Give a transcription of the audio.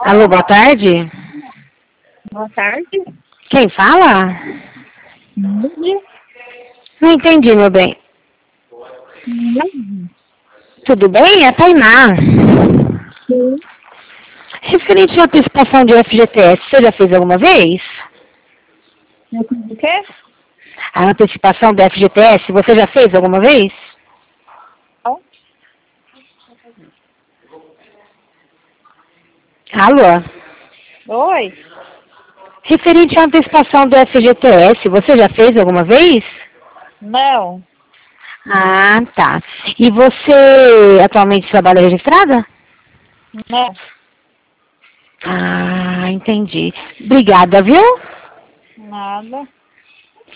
Alô, boa tarde. Boa tarde. Quem fala? Não entendi, meu bem. Tudo bem? É a Tainá. Sim. Referente à antecipação de FGTS, você já fez alguma vez? O quê? A antecipação do FGTS, você já fez alguma vez? Não. Alô? Oi. Referente à antecipação do FGTS, você já fez alguma vez? Não. Ah, tá. E você atualmente trabalha registrada? Não. Ah, entendi. Obrigada, viu? Nada.